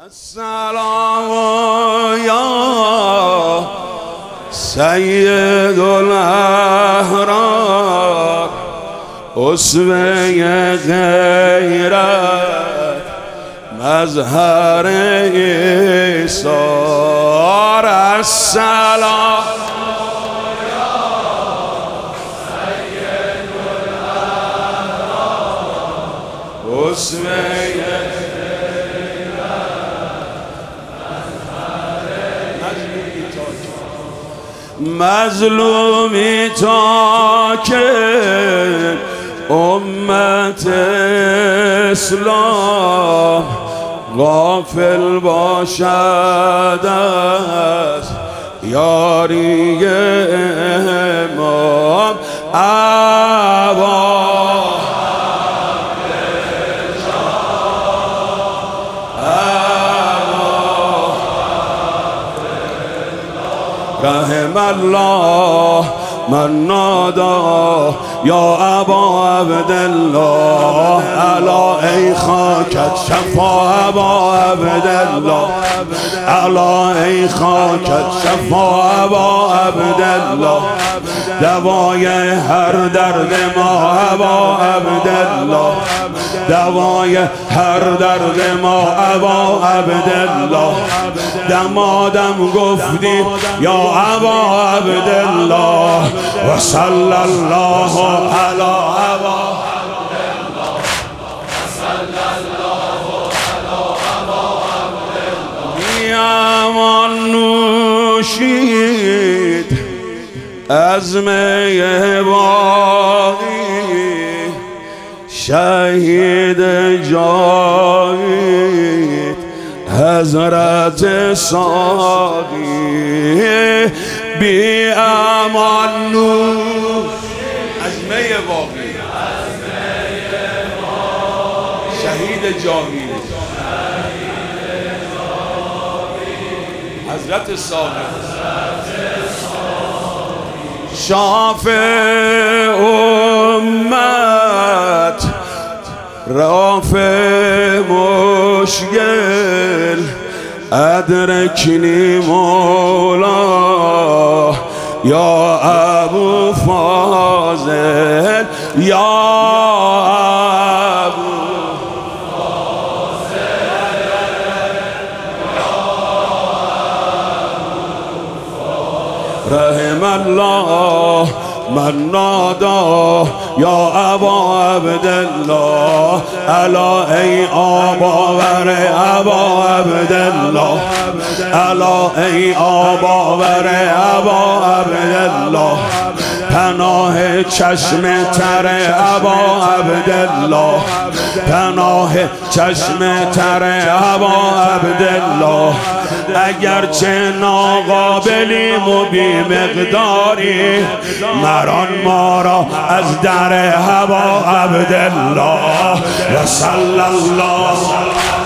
السلام یا سید الاحرار، اسوه غیرت، مظهر ایثار. السلام یا سید الاحرار، اسوه مظلومی تا که امت اسلام غافل باشد از یاری امام ابا رحم الله من نادا یا ابا عبدالله، الا ای خاکت شفا ابا عبدالله، الا ای خاکت شفا ابا عبدالله، دوای هر درد ما ابا عبدالله، دوای هر درد ما ابا عبدالله. دمادم گفتی یا ابا عبدالله، و صلی الله علی ابا عبدالله، و صلی الله علی ابا عبدالله. میامان نوشید از می باقی، شهید جاوید حضرت ساقی. بی امان نوش از می باقی، شهید جاوید حضرت ساقی. شافع امت رافع مشکل، ادرکنی مولا یا ابو فاضل، یا ابو فاضل، رحم الله من نادا یا ابا عبدالله، الا ای آباور ابا عبدالله، الا ای آباور ابا عبدالله، پناه چشم تر ابا عبدالله، پناه چشم تر ابا عبدالله. اگرچه ناقابلیم و بی مقداری، مران ما را از در ابا عبدالله، و صلی الله